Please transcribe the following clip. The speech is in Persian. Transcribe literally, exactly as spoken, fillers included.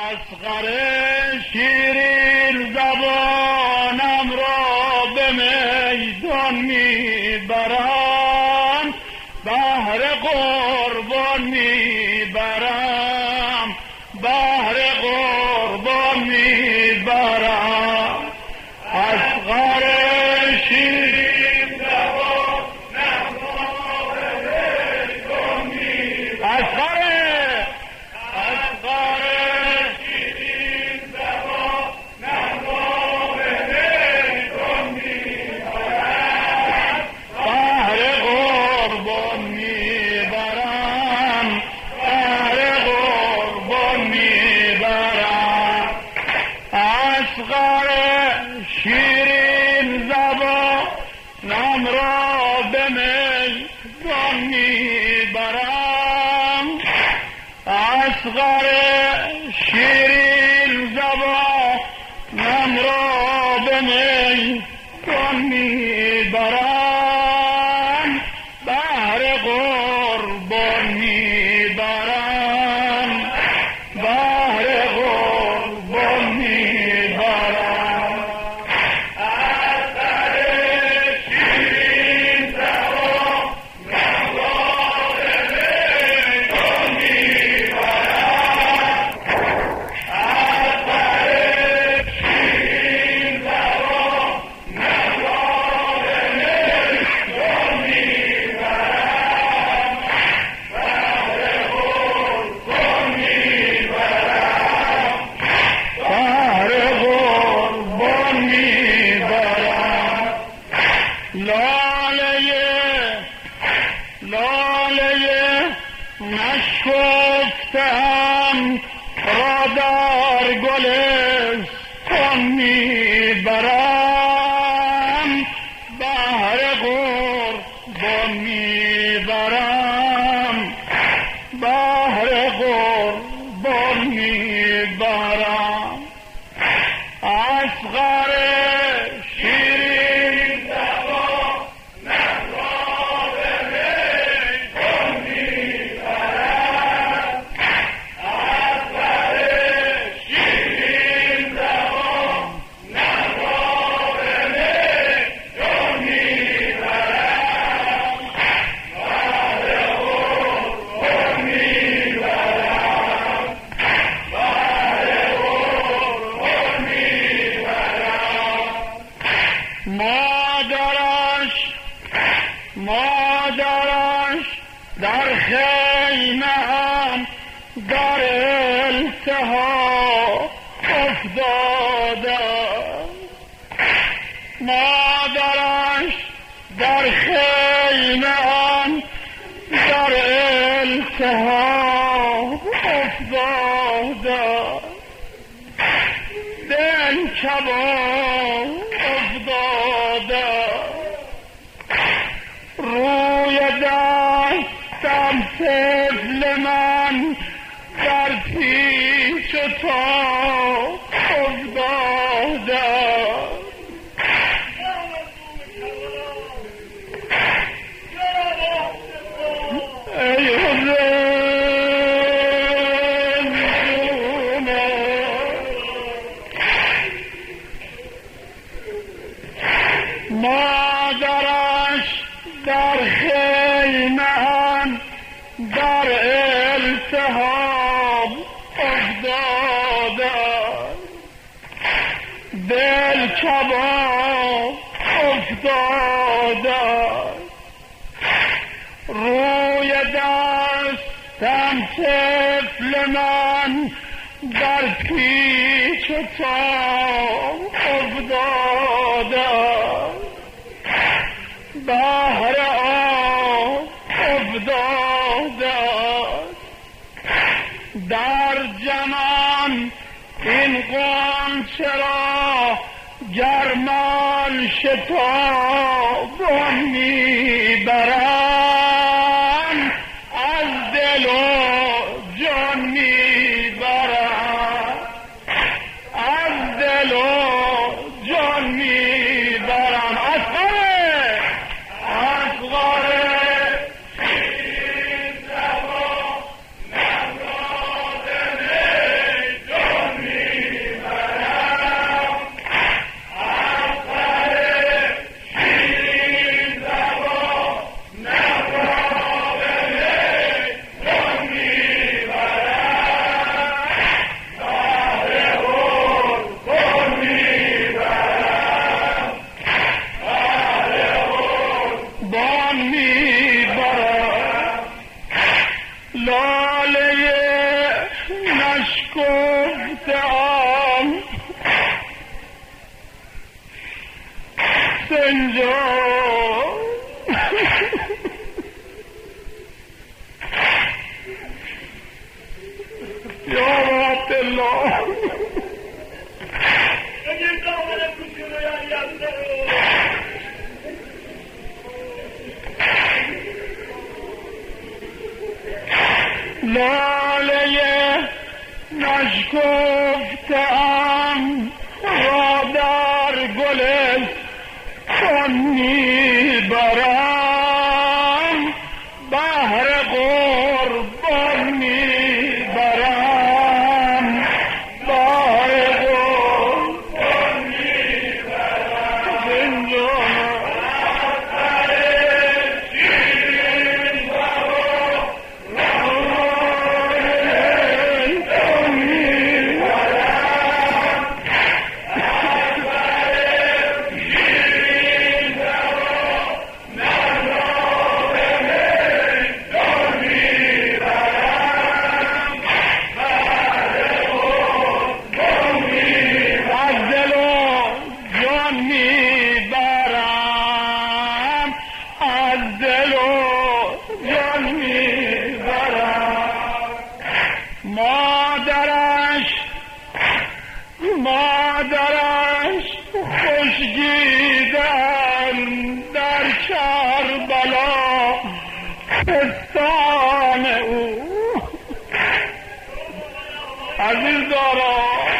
اصغر شیرین زبانم را به میدان میبرم، بهر قربان میبرم، بهر قربان میبرم. اصغر شیرین زبانم را به میدان میبرم، اصغر اصغر شیرین زبانم را به میدان میبرم، بهر قربان میبرم، بهر قربان میبرم. اصغر شیرین زبانم را به میدان میبرم، اصغر شیرین زبانم را به میدان میبرم، بهر قربان میبرم، بهر قربان میبرم. اصغر شیرین زبانم را به میدان میبرم، اصغر شیرین زبانم را به میدان میبرم، بهر قربان میبرم، بهر قربان میبرم. لاله لاله نشکفته‌ام را در گلستان میبرم، بهر قربان میبرم، بهر قربان میبرم. اصغر شیرین زبانم را به میدان میبرم، اصغر شیرین زبانم را به میدان میبرم، بهر قربان میبرم، بهر قربان میبرم. مادرش مادرش در خیمه هم در التهاب افتاده، مادرش در خیمه هم در التهاب افتاده، دل کباب افتاده، روی دستم طفل من در پیش تو افتاده. ای مادرش در خیمه هم در التهاب افتاده، دل کباب افتاده، روی دستم طفل من در پیچ تاب افتاده، بهر آب افتاده، در جنان این غنچه را گرمان شتابان میبرم، از دل و جان میبرم، از دل و جان میبرم. اصغر اصغر شیرین زبانم را به میدان گفتم سنجا یا عبدالله لاله نشکفتم را در گل خون میبرم بهر قربان میبرم بهر قربان میبرم زندان مادرش مادرش خوشگیدن در کربلا پستان او عزیز دارا